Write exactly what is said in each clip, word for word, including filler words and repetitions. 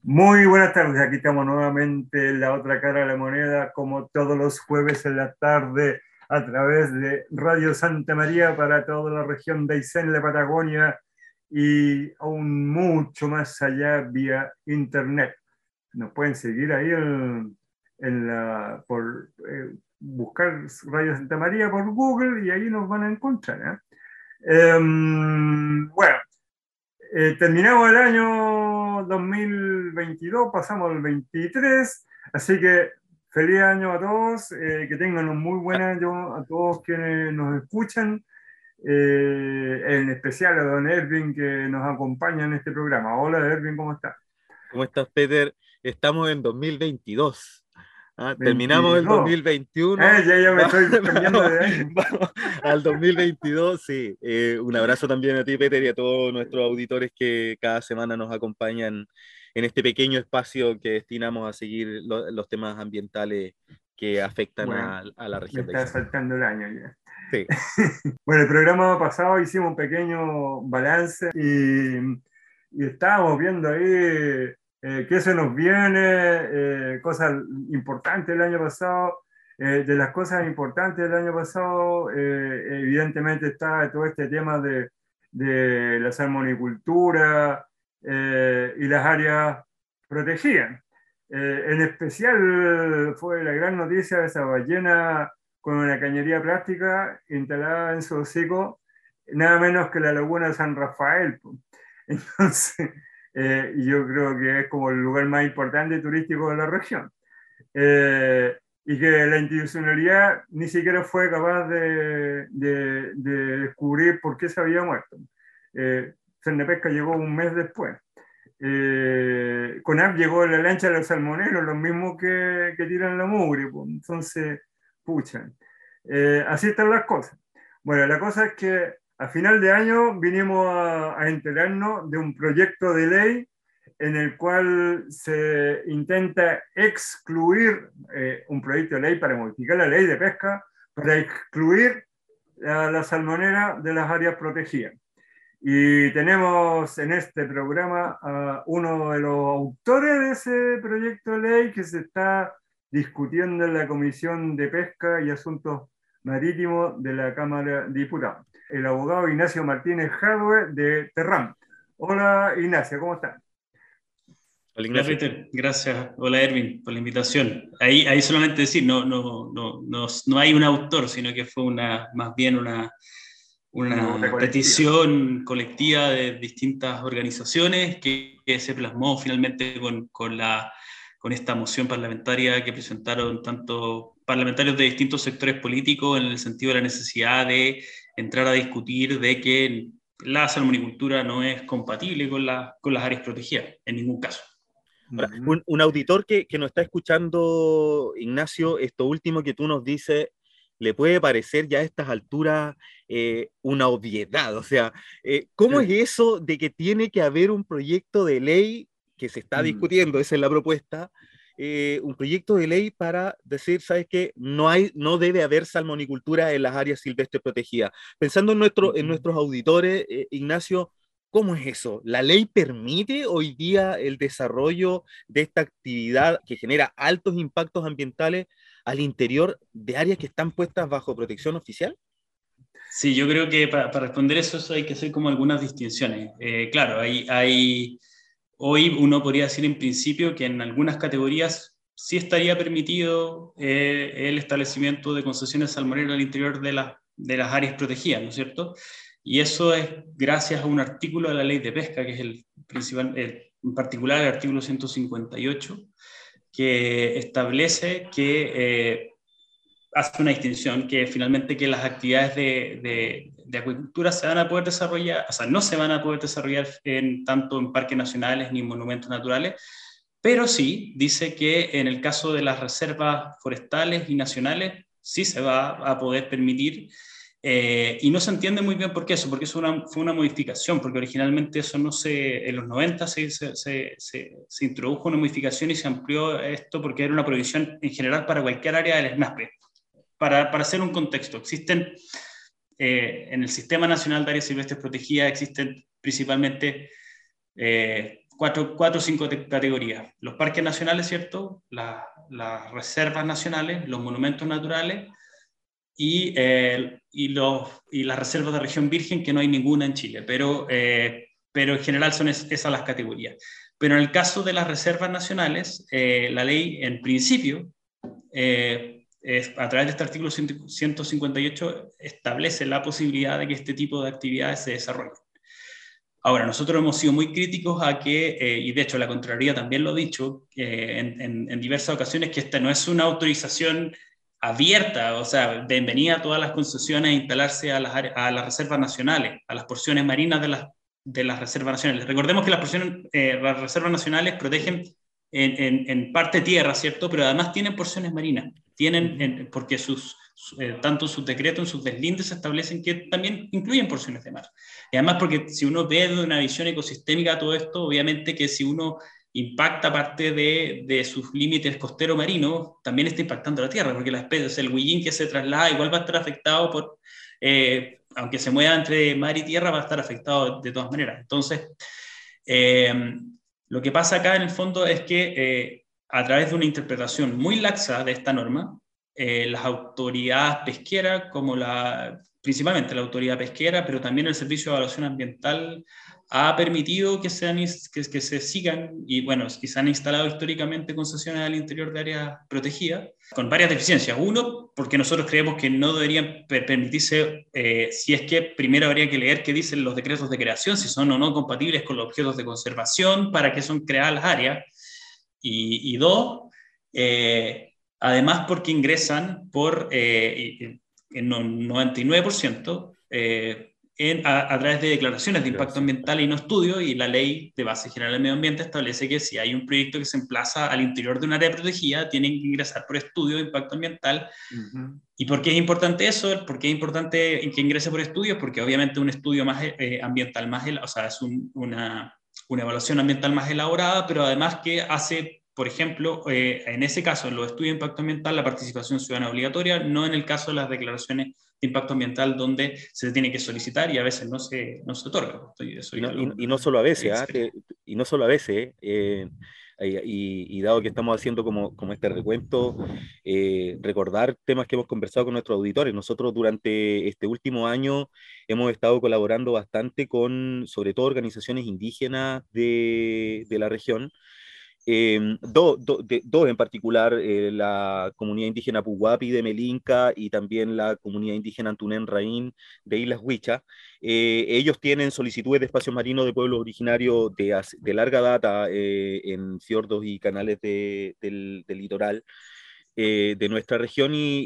Muy buenas tardes, aquí estamos nuevamente en la otra cara de la moneda, como todos los jueves en la tarde, a través de Radio Santa María para toda la región de Aysén, la Patagonia y aún mucho más allá vía internet. Nos pueden seguir ahí en, en la, por eh, buscar Radio Santa María por Google y ahí nos van a encontrar, ¿eh? Eh, bueno, eh, terminamos el año dos mil veintidós, pasamos al veintitrés, así que feliz año a todos, eh, que tengan un muy buen año a todos quienes nos escuchan, eh, en especial a don Erwin que nos acompaña en este programa. Hola Erwin, ¿cómo estás? ¿Cómo estás, Peter? Estamos en dos mil veintidós. ¿Ah? Terminamos el veintidós. dos mil veintiuno. Eh, ya, ya me Vamos, estoy cambiando vamos, de año. vamos al dos mil veintidós. Sí. Eh, un abrazo también a ti, Peter, y a todos nuestros auditores que cada semana nos acompañan en este pequeño espacio que destinamos a seguir lo, los temas ambientales que afectan Bueno, a, a la me región de está Aysén. saltando el año ya. Sí. Bueno, el programa pasado hicimos un pequeño balance y, y estábamos viendo ahí eh, qué se nos viene, eh, cosas importantes del año pasado. Eh, de las cosas importantes del año pasado, eh, evidentemente está todo este tema de, de la salmonicultura eh, y las áreas protegidas. Eh, en especial fue la gran noticia de esa ballena con una cañería plástica instalada en su hocico, nada menos que la laguna de San Rafael. Entonces, eh, yo creo que es como el lugar más importante turístico de la región. Eh, y que la institucionalidad ni siquiera fue capaz de, de, de descubrir por qué se había muerto. Eh, Cernepesca llegó un mes después. Eh, CONAF llegó en la lancha de los salmoneros, los mismos que, que tiran la mugre. Pues. Entonces, pucha, eh, así están las cosas. Bueno, la cosa es que a final de año vinimos a, a enterarnos de un proyecto de ley en el cual se intenta excluir eh, un proyecto de ley para modificar la ley de pesca, para excluir a la salmonera de las áreas protegidas. Y tenemos en este programa a uno de los autores de ese proyecto de ley que se está discutiendo en la Comisión de Pesca y Asuntos Marítimos de la Cámara de Diputados, el abogado Ignacio Martínez Jadwe de Terram. Hola Ignacio, ¿cómo estás? Hola, Hola Ignacio. Peter, gracias. Hola Erwin por la invitación. Ahí, ahí solamente decir, no, no, no, no, no hay un autor, sino que fue una, más bien una, Una una colectiva. petición colectiva de distintas organizaciones que, que se plasmó finalmente con, con, la, con esta moción parlamentaria que presentaron tanto parlamentarios de distintos sectores políticos en el sentido de la necesidad de entrar a discutir de que la salmonicultura no es compatible con, la, con las áreas protegidas, en ningún caso. Ahora, un, un auditor que, que nos está escuchando, Ignacio, esto último que tú nos dices, le puede parecer ya a estas alturas eh, una obviedad. O sea, eh, ¿cómo es Sí. eso de que tiene que haber un proyecto de ley que se está Mm. discutiendo, esa es la propuesta, eh, un proyecto de ley para decir, ¿sabes qué? No hay, no debe haber salmonicultura en las áreas silvestres protegidas. Pensando en, nuestro, en nuestros auditores, eh, Ignacio, ¿cómo es eso? ¿La ley permite hoy día el desarrollo de esta actividad que genera altos impactos ambientales al interior de áreas que están puestas bajo protección oficial? Sí, yo creo que para, para responder eso, eso hay que hacer como algunas distinciones. Eh, claro, hay, hay, hoy uno podría decir en principio que en algunas categorías sí estaría permitido eh, el establecimiento de concesiones salmoneras al interior de, la, de las áreas protegidas, ¿no es cierto? Y eso es gracias a un artículo de la ley de pesca, que es el principal, el, en particular el artículo ciento cincuenta y ocho, que establece que eh, hace una distinción, que finalmente que las actividades de, de, de acuicultura se van a poder desarrollar, o sea, no se van a poder desarrollar en, tanto en parques nacionales ni en monumentos naturales, pero sí dice que en el caso de las reservas forestales y nacionales sí se va a poder permitir. Eh, y no se entiende muy bien por qué eso, porque eso una, fue una modificación, porque originalmente eso no se, en los noventa se, se, se, se, se introdujo una modificación y se amplió esto porque era una prohibición en general para cualquier área del SNAPRE. Para, para hacer un contexto, existen eh, en el Sistema Nacional de Áreas Silvestres Protegidas, existen principalmente eh, cuatro, cuatro o cinco categorías. Los parques nacionales, ¿cierto? La, las reservas nacionales, los monumentos naturales y, eh, y, los, y las reservas de región virgen, que no hay ninguna en Chile, pero, eh, pero en general son es, esas las categorías. Pero en el caso de las reservas nacionales, eh, la ley en principio, eh, es, a través de este artículo ciento cincuenta y ocho, establece la posibilidad de que este tipo de actividades se desarrollen. Ahora, nosotros hemos sido muy críticos a que, eh, y de hecho la Contraloría también lo ha dicho eh, en, en, en diversas ocasiones, que esta no es una autorización abierta, o sea, bienvenida a todas las concesiones a instalarse a las, a las reservas nacionales, a las porciones marinas de las, de las reservas nacionales. Recordemos que las, porciones, eh, las reservas nacionales protegen en, en, en parte tierra, ¿cierto? Pero además tienen porciones marinas, tienen, en, porque sus, eh, tanto sus decretos en sus deslindes establecen que también incluyen porciones de mar. Y además porque si uno ve de una visión ecosistémica todo esto, obviamente que si uno impacta parte de, de sus límites costero-marinos, también está impactando la tierra, porque la especie, el huillín que se traslada igual va a estar afectado por, eh, aunque se mueva entre mar y tierra, va a estar afectado de todas maneras. Entonces, eh, lo que pasa acá en el fondo es que eh, a través de una interpretación muy laxa de esta norma, eh, las autoridades pesqueras, como la, principalmente la autoridad pesquera, pero también el Servicio de Evaluación Ambiental, ha permitido que, sean, que, que se sigan, y bueno, y se han instalado históricamente concesiones al interior de áreas protegidas, con varias deficiencias. Uno, porque nosotros creemos que no deberían permitirse, eh, si es que primero habría que leer qué dicen los decretos de creación, si son o no compatibles con los objetos de conservación, para qué son creadas las áreas. Y, y dos, eh, además porque ingresan por, eh, en un noventa y nueve por ciento, eh, En, a, a través de declaraciones de impacto ambiental y no estudio, y la ley de base general del medio ambiente establece que si hay un proyecto que se emplaza al interior de un área protegida, tienen que ingresar por estudio de impacto ambiental. Uh-huh. ¿Y por qué es importante eso? ¿Por qué es importante que ingrese por estudios? Porque obviamente un estudio más eh, ambiental más, o sea, es un, una, una evaluación ambiental más elaborada, pero además que hace, por ejemplo, eh, en ese caso, en los estudios de impacto ambiental, la participación ciudadana obligatoria, no en el caso de las declaraciones de impacto ambiental, donde se tiene que solicitar y a veces no se, no se otorga. Eso y, no, lo, y, y no solo a veces, ¿eh? y no solo a veces, eh, y, y dado que estamos haciendo como, como este recuento, eh, recordar temas que hemos conversado con nuestros auditores. Nosotros durante este último año hemos estado colaborando bastante con, sobre todo, organizaciones indígenas de, de la región. Eh, dos do, do en particular, eh, la comunidad indígena Puguapi de Melinca y también la comunidad indígena Antunén Raín de Islas Huicha. Eh, ellos tienen solicitudes de espacios marinos de pueblos originarios de, de larga data eh, en fiordos y canales de, del, del litoral eh, de nuestra región y,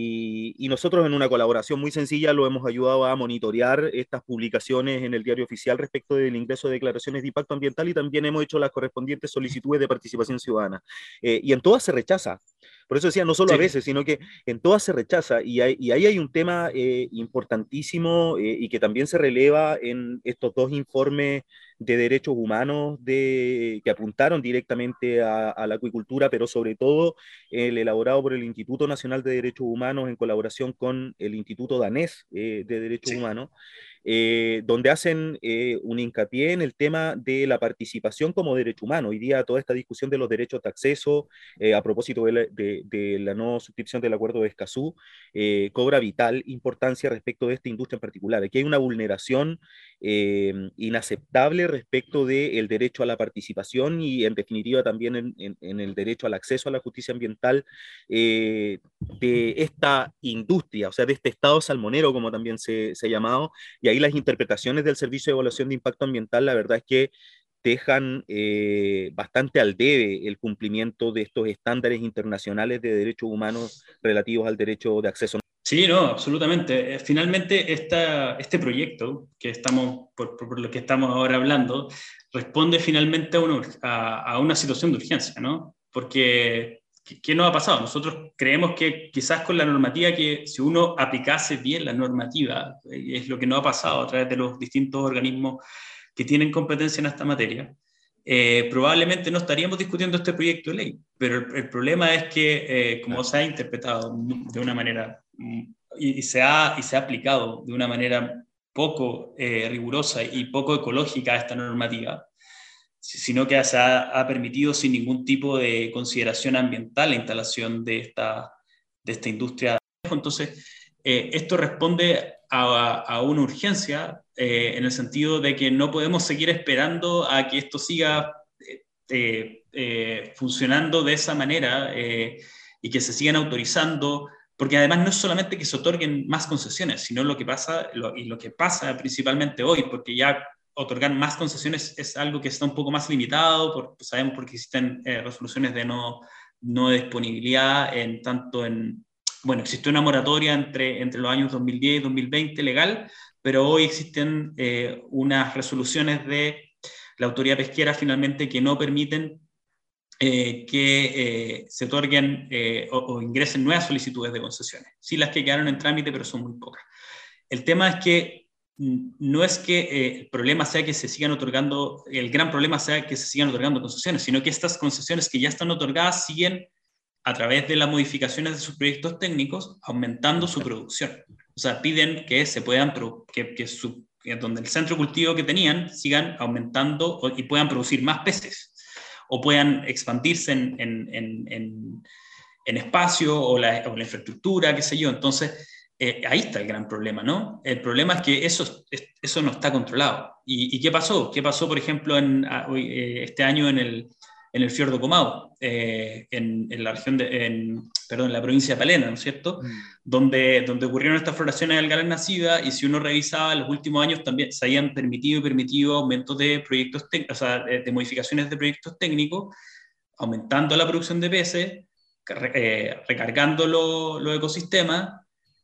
y, y nosotros en una colaboración muy sencilla lo hemos ayudado a monitorear estas publicaciones en el diario oficial respecto del ingreso de declaraciones de impacto ambiental, y también hemos hecho las correspondientes solicitudes de participación ciudadana. Eh, y en todas se rechaza. Por eso decía, no solo sí. a veces, sino que en todas se rechaza. Y, hay, y ahí hay un tema eh, importantísimo eh, y que también se releva en estos dos informes de derechos humanos de, que apuntaron directamente a, a la acuicultura, pero sobre todo el elaborado por el Instituto Nacional de Derechos Humanos en colaboración con el Instituto Danés eh, de Derechos sí. Humanos, eh, donde hacen eh, un hincapié en el tema de la participación como derecho humano. Hoy día toda esta discusión de los derechos de acceso, eh, a propósito de la, de, de la no suscripción del Acuerdo de Escazú, eh, cobra vital importancia respecto de esta industria en particular. Aquí hay una vulneración eh, inaceptable respecto del derecho a la participación y en definitiva también en, en, en el derecho al acceso a la justicia ambiental eh, de esta industria, o sea, de este estado salmonero, como también se, se ha llamado. Y ahí las interpretaciones del Servicio de Evaluación de Impacto Ambiental, la verdad es que dejan eh, bastante al debe el cumplimiento de estos estándares internacionales de derechos humanos relativos al derecho de acceso. Sí, no, absolutamente. Finalmente, esta, este proyecto que estamos, por, por lo que estamos ahora hablando, responde finalmente a una, a, a una situación de urgencia, ¿no? Porque, ¿qué, ¿qué nos ha pasado? Nosotros creemos que quizás con la normativa, que si uno aplicase bien la normativa, es lo que nos ha pasado a través de los distintos organismos que tienen competencia en esta materia, eh, probablemente no estaríamos discutiendo este proyecto de ley. Pero el, el problema es que, eh, como se ha interpretado de una manera y, y, se, ha, y se ha aplicado de una manera poco eh, rigurosa y poco ecológica a esta normativa, sino que se ha, ha permitido sin ningún tipo de consideración ambiental la instalación de esta, de esta industria. Entonces, eh, esto responde a, a una urgencia eh, en el sentido de que no podemos seguir esperando a que esto siga eh, eh, funcionando de esa manera eh, y que se sigan autorizando, porque además no es solamente que se otorguen más concesiones, sino lo que pasa, lo, y lo que pasa principalmente hoy, porque ya otorgar más concesiones es algo que está un poco más limitado, porque sabemos porque existen eh, resoluciones de no, no disponibilidad en tanto en, bueno, existió una moratoria entre, entre los años dos mil diez y dos mil veinte legal, pero hoy existen eh, unas resoluciones de la autoridad pesquera finalmente que no permiten eh, que eh, se otorguen eh, o, o ingresen nuevas solicitudes de concesiones. Sí, las que quedaron en trámite, pero son muy pocas. El tema es que no es que eh, el problema sea que se sigan otorgando, el gran problema sea que se sigan otorgando concesiones, sino que estas concesiones que ya están otorgadas siguen a través de las modificaciones de sus proyectos técnicos aumentando su producción. O sea, piden que se puedan, que, que, su, que donde el centro de cultivo que tenían sigan aumentando y puedan producir más peces o puedan expandirse en, en, en, en, en espacio o la, o la infraestructura, qué sé yo. Entonces, Eh, ahí está el gran problema, ¿no? El problema es que eso, eso no está controlado. ¿Y, y qué pasó? ¿Qué pasó, por ejemplo, en, eh, este año en el, en el fiordo Comau, eh, en, en, la región de, en, perdón, en la provincia de Palena, ¿no es cierto? Mm. Donde, donde ocurrieron estas floraciones de algas nacidas, y si uno revisaba, en los últimos años también se habían permitido y permitido aumentos de proyectos, o sea, de, de modificaciones de proyectos técnicos, aumentando la producción de peces, eh, recargando los lo ecosistemas.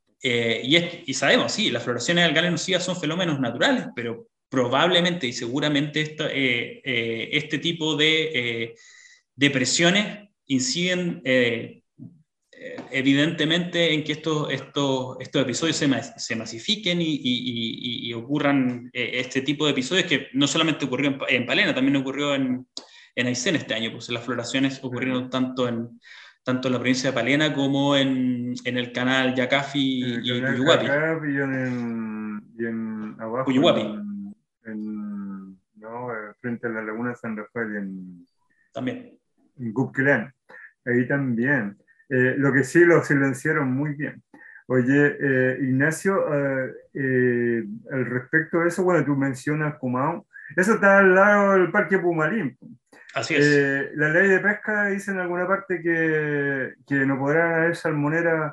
Eh, y, es, y sabemos, sí, las floraciones algales nocivas son fenómenos naturales, pero probablemente y seguramente esta, eh, eh, este tipo de, eh, de presiones inciden eh, evidentemente en que estos, estos, estos episodios se, mas, se masifiquen y, y, y, y ocurran eh, este tipo de episodios que no solamente ocurrió en, en Palena, también ocurrió en, en Aysén este año, pues las floraciones ocurrieron tanto en tanto en la provincia de Palena como en, en el canal Yacafi el y canal Cuyuhuapi. Yacafi y en, y en abajo Cuyuhuapi. En, en, no, frente a la laguna San Rafael en, también. En Cupquelén. Ahí también. Eh, lo que sí lo silenciaron muy bien. Oye, eh, Ignacio, eh, eh, al respecto de eso, bueno, tú mencionas Comau, eso está al lado del Parque Pumalín. Así es. Eh, la ley de pesca dice en alguna parte que, que no podrán haber salmoneras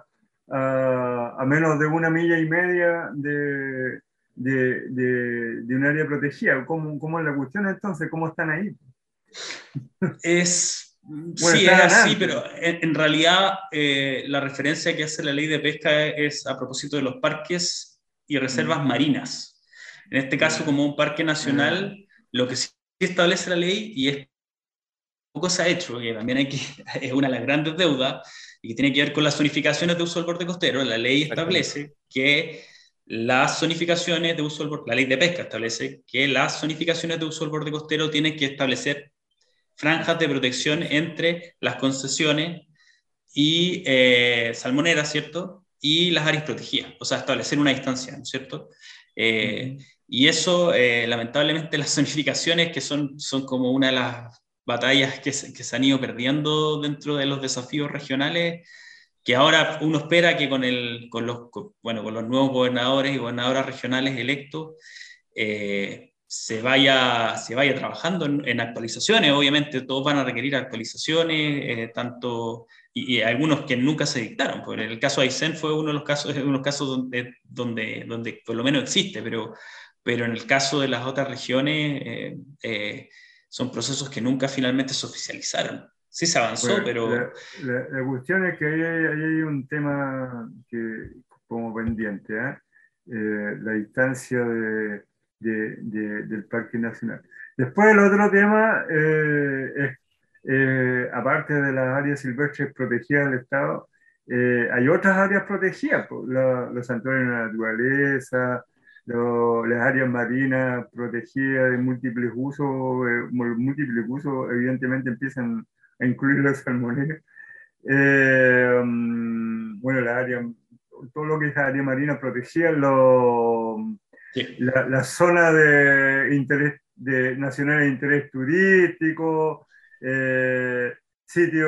a, a menos de una milla y media de, de, de, de un área protegida. ¿Cómo, ¿Cómo es la cuestión entonces? ¿Cómo están ahí? Es, bueno, sí, es así, antes. pero en, en realidad eh, la referencia que hace la ley de pesca es a propósito de los parques y reservas mm. marinas. En este caso, yeah. como un parque nacional, yeah. lo que sí establece la ley, y es poco se ha hecho, que también hay que, es una de las grandes deudas, y que tiene que ver con las zonificaciones de uso del borde costero. La ley establece que las zonificaciones de uso del borde, la ley de pesca establece que las zonificaciones de uso del borde costero tienen que establecer franjas de protección entre las concesiones y eh, salmoneras, ¿cierto? Y las áreas protegidas, o sea, establecer una distancia, ¿no es cierto? Eh, uh-huh. Y eso, eh, lamentablemente, las zonificaciones, que son, son como una de las batallas que se, que se han ido perdiendo dentro de los desafíos regionales, que ahora uno espera que con, el, con, los, con, bueno, con los nuevos gobernadores y gobernadoras regionales electos, eh, se vaya, se vaya trabajando en, en actualizaciones. Obviamente todos van a requerir actualizaciones, eh, tanto, y, y algunos que nunca se dictaron. Por el caso de Aysén fue uno de los casos, uno de los casos donde, donde, donde por lo menos existe, pero, pero en el caso de las otras regiones eh, eh, son procesos que nunca finalmente se oficializaron. Sí se avanzó, bueno, pero... La, la, la cuestión es que ahí hay, ahí hay un tema que, como pendiente, ¿eh? Eh, la distancia de De, de, del Parque Nacional. Después el otro tema eh, es, eh, aparte de las áreas silvestres protegidas del Estado, eh, hay otras áreas protegidas, la, los santuarios de la naturaleza, lo, las áreas marinas protegidas de múltiples usos, eh, múltiples usos evidentemente empiezan a incluir los salmoneros. Eh, um, bueno, la área, todo lo que es área marina protegida, lo... Sí. La, la zona de interés de nacionales de interés turístico, eh, sitios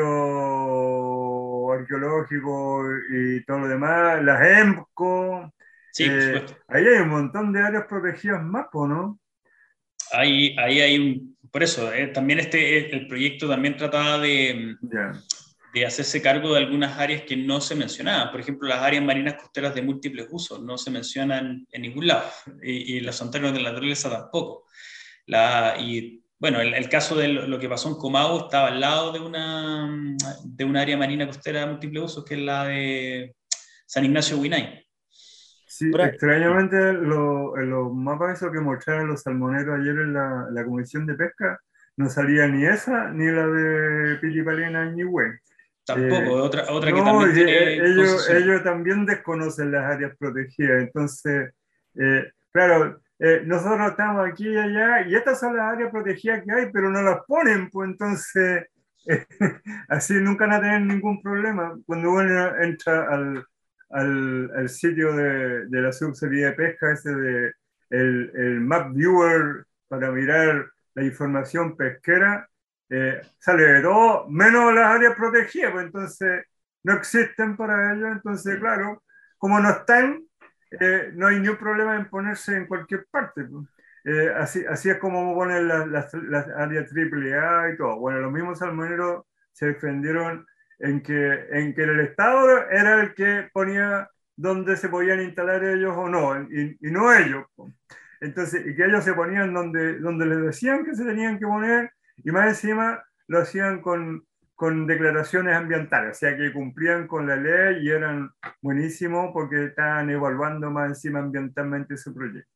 arqueológicos y todo lo demás, las EMCO. Sí, por Eh, supuesto. ahí hay un montón de áreas protegidas más, po, ¿no? Ahí, ahí hay un... Por eso, eh, también este, el proyecto también trataba de, Ya. de hacerse cargo de algunas áreas que no se mencionaban. Por ejemplo, las áreas marinas costeras de múltiples usos no se mencionan en ningún lado, y, y los santuarios de la naturaleza tampoco. La, y bueno, el, el caso de lo, lo que pasó en Comahue estaba al lado de una, de una área marina costera de múltiples usos, que es la de San Ignacio Huinay. Sí, Ahora, extrañamente lo- en los mapas esos que mostraron los salmoneros ayer en la, la Comisión de Pesca, no salía ni esa ni la de Pitipalena y Ñihue. Tampoco, Eh, otra, otra que no, también y, eh, tiene ellos, concesión. ellos también desconocen las áreas protegidas. Entonces, eh, claro, eh, nosotros estamos aquí y allá, y estas son las áreas protegidas que hay, pero no las ponen, pues entonces, eh, así nunca van a tener ningún problema. Cuando uno entra al, al, al sitio de, de la subsecretaría de pesca, ese de el, el Map Viewer para mirar la información pesquera, eh, sale de todo, menos las áreas protegidas, pues entonces no existen para ellos, entonces claro, como no están, eh, no hay ningún problema en ponerse en cualquier parte, pues. Eh, así, así es como ponen las, las, las áreas triple A y todo. Bueno, los mismos salmoneros se defendieron en que, en que el Estado era el que ponía dónde se podían instalar ellos o no, y, y no ellos, pues. Entonces, y que ellos se ponían donde, donde les decían que se tenían que poner, y más encima lo hacían con, con declaraciones ambientales, o sea que cumplían con la ley y eran buenísimos porque estaban evaluando más encima ambientalmente su proyecto.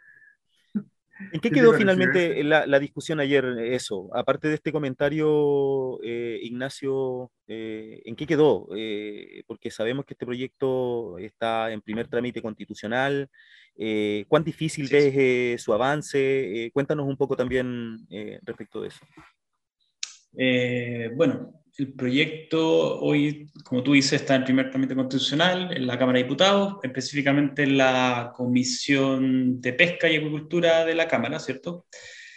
¿en qué ¿Qué te quedó pareció ese? finalmente la, la discusión ayer? Eso, aparte de este comentario, eh, Ignacio, eh, ¿en qué quedó? Eh, porque sabemos que este proyecto está en primer trámite constitucional. Eh, ¿cuán difícil Sí, ves sí. eh, su avance? Eh, cuéntanos un poco también eh, respecto de eso. Eh, bueno, el proyecto hoy, como tú dices, está en primer trámite constitucional en la Cámara de Diputados, específicamente en la Comisión de Pesca y Acuicultura de la Cámara, ¿cierto?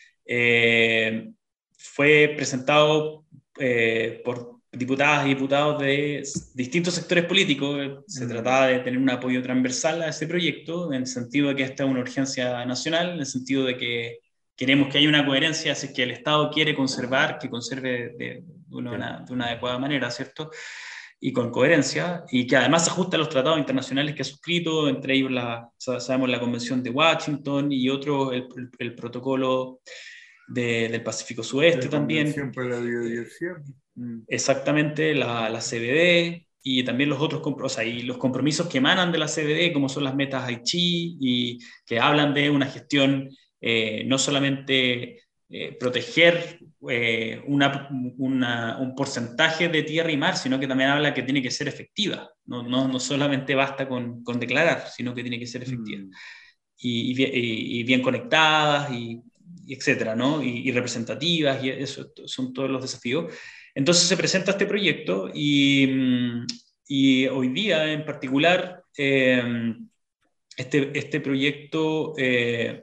Eh, Fue presentado eh, por diputadas y diputados de distintos sectores políticos. Se Mm, trataba de tener un apoyo transversal a ese proyecto, en el sentido de que esta es una urgencia nacional, en el sentido de que queremos que haya una coherencia, si es que el Estado quiere conservar, que conserve de, una, de una adecuada manera, ¿cierto? Y con coherencia, y que además se ajusta a los tratados internacionales que ha suscrito, entre ellos la, sabemos la Convención de Washington y otro, el, el, el protocolo de, del Pacífico Sudeste la también, Convención para la eh, Biodiversidad. Mm. exactamente la, la C B D y también los otros o sea, y los compromisos que emanan de la C B D, como son las metas Aichi, y que hablan de una gestión eh, no solamente eh, proteger eh, una, una, un porcentaje de tierra y mar, sino que también habla que tiene que ser efectiva. No, no, no solamente basta con, con declarar, sino que tiene que ser efectiva. Mm. Y, y, y bien conectadas, y, y etcétera, ¿no? Y, y representativas, y eso son todos los desafíos. Entonces se presenta este proyecto y, y hoy día en particular, eh, este, este proyecto, eh,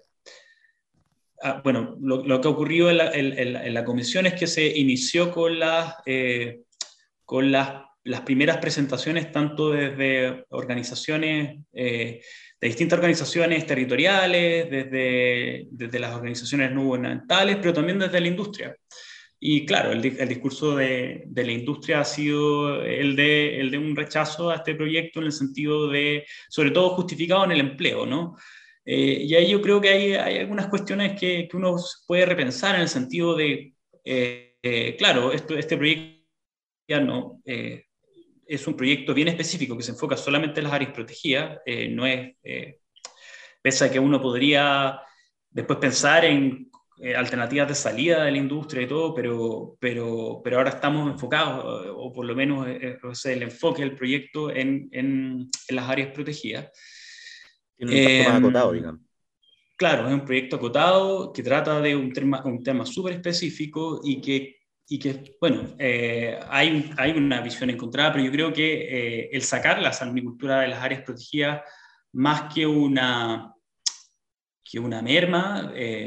ah, bueno, lo, lo, que ha ocurrido en la, en, en la, comisión es que se inició con las, eh, con las, las primeras presentaciones, tanto desde organizaciones, eh, de distintas organizaciones territoriales, desde, desde las organizaciones no gubernamentales, pero también desde la industria. Y claro, el, el discurso de, de, la industria ha sido el de, el de un rechazo a este proyecto en el sentido de, sobre todo justificado en el empleo, ¿no? Eh, y ahí yo creo que hay, hay algunas cuestiones que, que, uno puede repensar en el sentido de, eh, eh, claro, esto, este proyecto ya no, eh, es un proyecto bien específico que se enfoca solamente en las áreas protegidas, eh, no es, eh, pese a que uno podría después pensar en eh, alternativas de salida de la industria y todo, pero, pero, pero ahora estamos enfocados, o por lo menos eh, o sea, el enfoque del proyecto en, en, en las áreas protegidas. Tiene un impacto Eh, más acotado, digamos. Claro, es un proyecto acotado que trata de un tema, un tema súper específico y que, y que bueno, eh, hay, hay una visión encontrada, pero yo creo que eh, el sacar la salmicultura de las áreas protegidas, más que una, que una merma, eh,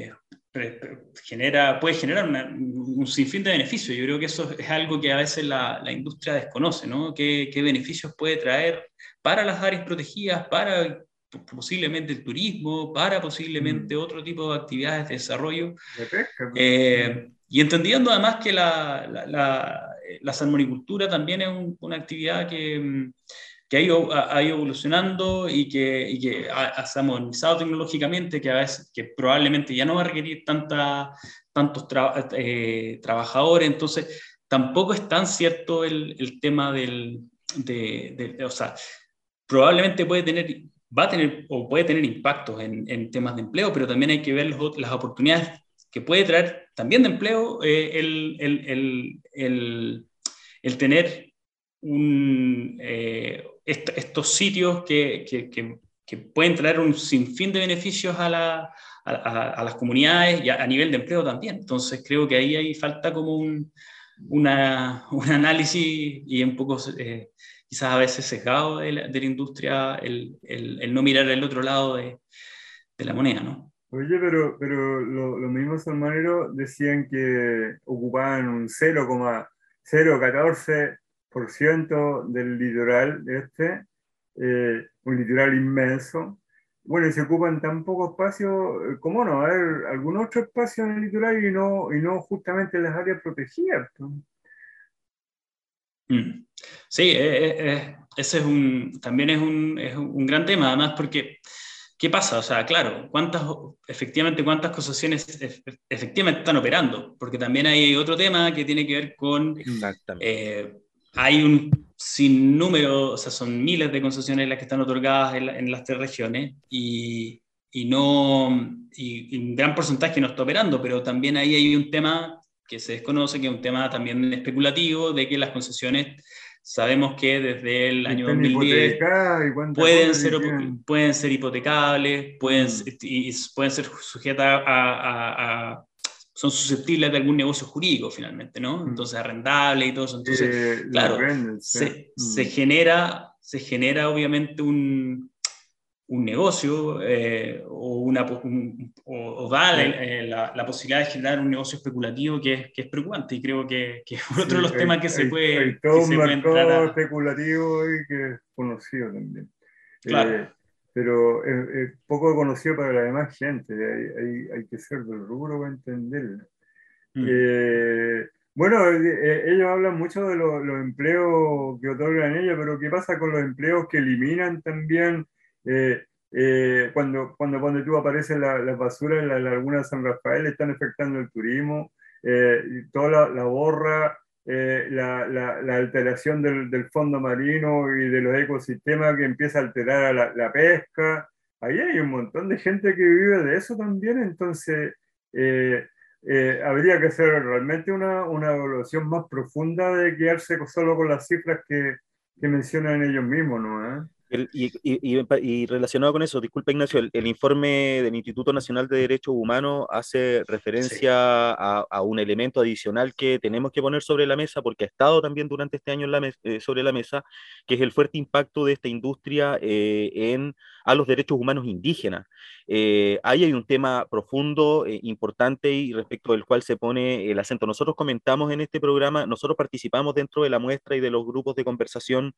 genera, puede generar una, un sinfín de beneficios. Yo creo que eso es algo que a veces la, la industria desconoce, ¿no? ¿Qué, qué beneficios puede traer para las áreas protegidas, para posiblemente el turismo, para posiblemente mm. otro tipo de actividades de desarrollo? De pesca, eh, y entendiendo además que la, la, la, la salmonicultura también es un, una actividad que, que ha, ido, ha ido evolucionando y que, y que ha, se ha modernizado tecnológicamente, que, a veces, que probablemente ya no va a requerir tanta, tantos tra, eh, trabajadores. Entonces tampoco es tan cierto el, el tema del... De, de, de, o sea, probablemente puede tener, va a tener o puede tener impactos en, en temas de empleo, pero también hay que ver los, las oportunidades que puede traer también de empleo eh, el, el, el, el, el tener un, eh, est estos sitios que, que, que, que pueden traer un sinfín de beneficios a, la, a, a, a las comunidades y a, a nivel de empleo también. Entonces creo que ahí, ahí falta como un, una, un análisis y un poco... Eh, quizás a veces sesgado de la, de la industria, el, el, el no mirar el otro lado de, de la moneda, ¿no? Oye, pero, pero lo, los mismos salmoneros decían que ocupaban un cero coma cero catorce por ciento del litoral este, eh, un litoral inmenso. Bueno, y se ocupan tan poco espacio, ¿cómo no? A ver, algún otro espacio en el litoral y no, y no justamente en las áreas protegidas, ¿no? Mm. Sí, eh, eh, ese es un, también es un, es un gran tema, además porque, ¿qué pasa? O sea, claro, ¿cuántas, efectivamente, cuántas concesiones efectivamente están operando? Porque también hay otro tema que tiene que ver con, eh, hay un sinnúmero, o sea, son miles de concesiones las que están otorgadas en, la, en las tres regiones y, y no, y, y un gran porcentaje no está operando, pero también ahí hay un tema que se desconoce, que es un tema también especulativo, de que las concesiones, sabemos que desde el año dos mil diez pueden ser, pueden ser hipotecables, pueden, mm. y pueden ser sujetas a, a, a, son susceptibles de algún negocio jurídico finalmente, ¿no? Entonces arrendable y todo eso. Entonces, eh, claro, venden, se, mm. se, genera, se genera obviamente un... un negocio eh, o, una, un, o, o da sí. eh, la, la posibilidad de generar un negocio especulativo que es, que es preocupante, y creo que, que es otro sí, de los hay, temas que hay, se puede, hay todo que un se puede mercado entrar a... especulativo y que es conocido también. Claro. Eh, pero es, es poco conocido para la demás gente, hay, hay, hay que ser del rubro para entenderlo. Mm. Eh, bueno, eh, ellos hablan mucho de lo, los empleos que otorgan ellos, pero ¿qué pasa con los empleos que eliminan también? Eh, eh, cuando, cuando, cuando tú apareces la, la basura en la laguna de San Rafael, están afectando el turismo, eh, y toda la, la borra, eh, la, la, la alteración del, del fondo marino y de los ecosistemas que empieza a alterar a la, la pesca. Ahí hay un montón de gente que vive de eso también, entonces eh, eh, habría que hacer realmente una, una evaluación más profunda de quedarse solo con las cifras que, que mencionan ellos mismos, ¿no? ¿Eh? El, y, y, y, y relacionado con eso, disculpa Ignacio, el, el informe del Instituto Nacional de Derechos Humanos hace referencia sí. a, a un elemento adicional que tenemos que poner sobre la mesa, porque ha estado también durante este año en la mes, eh, sobre la mesa, que es el fuerte impacto de esta industria eh, en, a los derechos humanos indígenas. Eh, ahí hay un tema profundo, eh, importante, y respecto del cual se pone el acento. Nosotros comentamos en este programa, nosotros participamos dentro de la muestra y de los grupos de conversación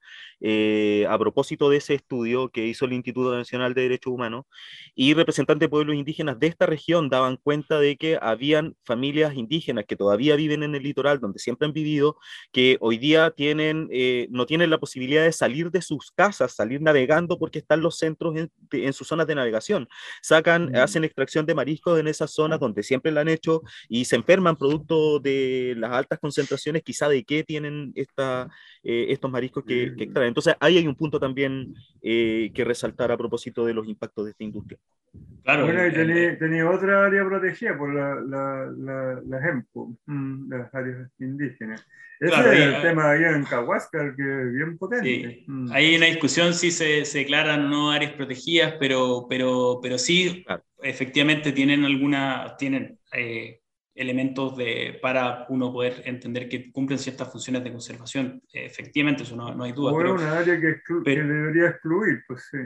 eh, a propósito de ese estudio que hizo el Instituto Nacional de Derechos Humanos, y representantes de pueblos indígenas de esta región daban cuenta de que habían familias indígenas que todavía viven en el litoral, donde siempre han vivido, que hoy día tienen, eh, no tienen la posibilidad de salir de sus casas, salir navegando, porque están los centros en, en sus zonas de navegación. Sacan, mm. hacen extracción de mariscos en esas zonas donde siempre la han hecho y se enferman producto de las altas concentraciones, quizá de qué tienen esta, eh, estos mariscos que, que extraen. Entonces ahí hay un punto también eh, que resaltar a propósito de los impactos de esta industria. Claro, bueno, y tenía, tenía otra área protegida por la, la, la, la GEMPO, las áreas indígenas. Ese claro, es el ahí, tema ahí en Cahuáscar, que es bien potente. Sí. Mm. Hay una discusión si se, se declaran o no áreas protegidas, pero, pero, pero sí, claro. efectivamente tienen alguna, tienen eh, elementos de, para uno poder entender que cumplen ciertas funciones de conservación. Efectivamente, eso no, no hay duda. O pero, es una área que, exclu- pero, que debería excluir, pues sí.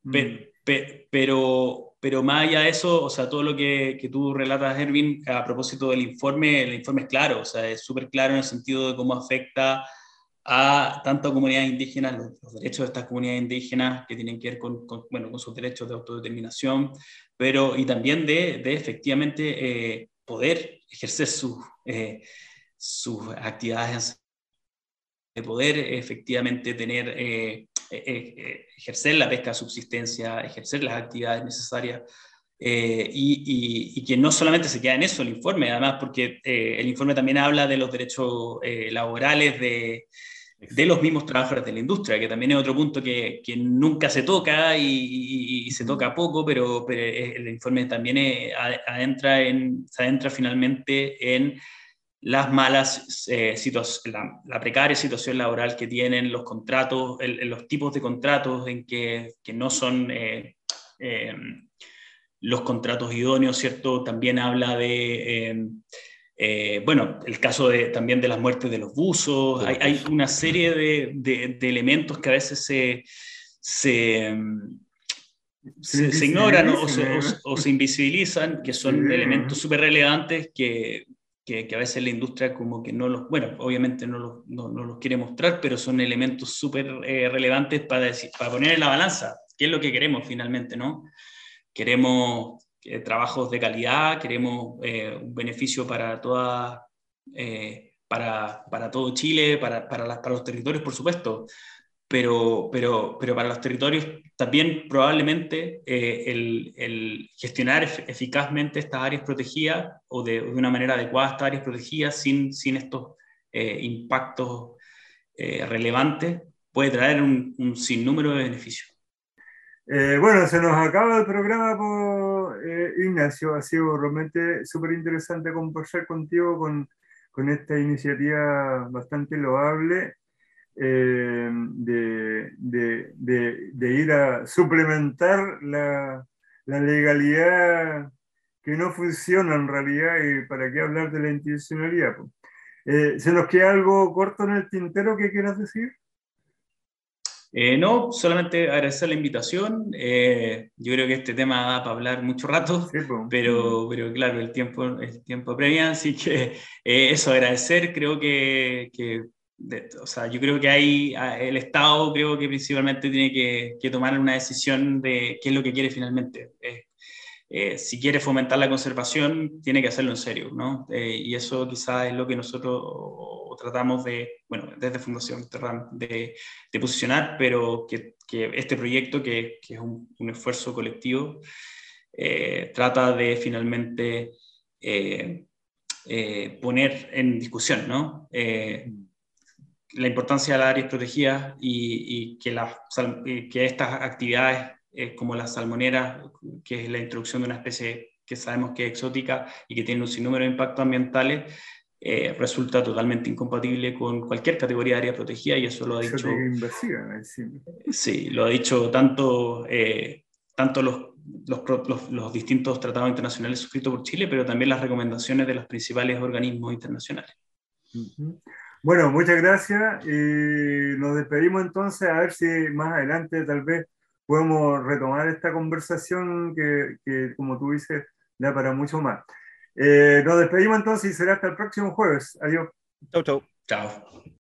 pe, pe, pero, pero más allá de eso, o sea, todo lo que, que tú relatas, Erwin, a propósito del informe, el informe es claro, o sea, es súper claro en el sentido de cómo afecta a tanto a comunidades indígenas, los, los derechos de estas comunidades indígenas que tienen que ver con, con, bueno, con sus derechos de autodeterminación, pero y también de, de efectivamente eh, poder ejercer sus, eh, sus actividades, de poder efectivamente tener, eh, eh, eh, ejercer la pesca de subsistencia, ejercer las actividades necesarias. Eh, y, y, y que no solamente se queda en eso el informe, además porque eh, el informe también habla de los derechos eh, laborales de, de los mismos trabajadores de la industria, que también es otro punto que, que nunca se toca y, y, y se toca poco, pero, pero el informe también es, adentra en, se adentra finalmente en las malas eh, situaciones, la, la precaria situación laboral que tienen, los contratos, el, los tipos de contratos en que, que no son eh, eh, los contratos idóneos, ¿cierto? También habla de... Eh, eh, bueno, el caso de, también de las muertes de los buzos, hay, hay una serie de, de, de, elementos que a veces se, se, se, se ignoran o se, o, o se invisibilizan, que son sí, elementos súper relevantes que, que, que a veces la industria como que no los, bueno, obviamente no los, no, no los quiere mostrar, pero son elementos súper eh, relevantes para, decir, para poner en la balanza qué es lo que queremos finalmente, ¿no? Queremos eh, trabajos de calidad, queremos eh, un beneficio para, toda, eh, para, para todo Chile, para, para, las, para los territorios, por supuesto, pero, pero, pero para los territorios también probablemente eh, el, el gestionar eficazmente estas áreas protegidas o de, de una manera adecuada estas áreas protegidas sin, sin estos eh, impactos eh, relevantes puede traer un, un sinnúmero de beneficios. Eh, bueno, se nos acaba el programa, por, eh, Ignacio. Ha sido realmente súper interesante conversar contigo con, con esta iniciativa bastante loable eh, de, de, de, de ir a suplementar la, la legalidad que no funciona en realidad, y para qué hablar de la institucionalidad. Eh, ¿Se nos queda algo corto en el tintero que quieras decir? Eh, no, solamente agradecer la invitación. Eh, yo creo que este tema da para hablar mucho rato, sí, pues. pero, pero claro, el tiempo, el tiempo premia, así que eh, eso, agradecer. Creo que, que de, o sea, yo creo que hay, el Estado creo que principalmente tiene que, que tomar una decisión de qué es lo que quiere finalmente. Eh, eh, si quiere fomentar la conservación, tiene que hacerlo en serio, ¿no? Eh, y eso quizás es lo que nosotros tratamos de, bueno, desde Fundación Terram, de, de posicionar, pero que, que este proyecto, que, que es un, un esfuerzo colectivo, eh, trata de finalmente eh, eh, poner en discusión, ¿no? Eh, la importancia de las áreas protegidas y, y que, la, que estas actividades eh, como la salmonera, que es la introducción de una especie que sabemos que es exótica y que tiene un sinnúmero de impactos ambientales, eh, resulta totalmente incompatible con cualquier categoría de área protegida, y eso lo ha dicho... Invasiva, sí. sí, lo ha dicho tanto, eh, tanto los, los, los, los distintos tratados internacionales suscritos por Chile, pero también las recomendaciones de los principales organismos internacionales. Uh-huh. Bueno, muchas gracias y nos despedimos entonces, a ver si más adelante tal vez podemos retomar esta conversación que, que como tú dices, da para mucho más. Eh, nos despedimos entonces y será hasta el próximo jueves. Adiós. Chau, chau. Chao.